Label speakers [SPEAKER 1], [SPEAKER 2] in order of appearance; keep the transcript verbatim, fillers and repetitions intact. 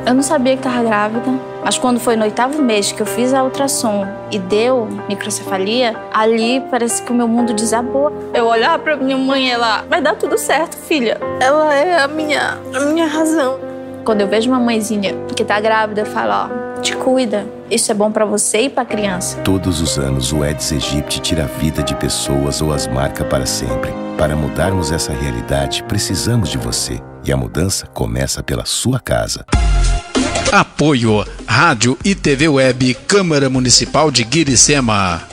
[SPEAKER 1] Eu não sabia que estava grávida, mas quando foi no oitavo mês que eu fiz a ultrassom e deu microcefalia, ali parece que o meu mundo desabou. Eu olhava pra minha mãe e ela, vai dar tudo certo, filha. Ela é a minha, a minha razão. Quando eu vejo uma mãezinha que tá grávida, eu falo, ó, te cuida. Isso é bom pra você e pra criança.
[SPEAKER 2] Todos os anos o Aedes aegypti tira a vida de pessoas ou as marca para sempre. Para mudarmos essa realidade, precisamos de você. E a mudança começa pela sua casa.
[SPEAKER 3] Apoio Rádio e T V Web Câmara Municipal de Guiricema.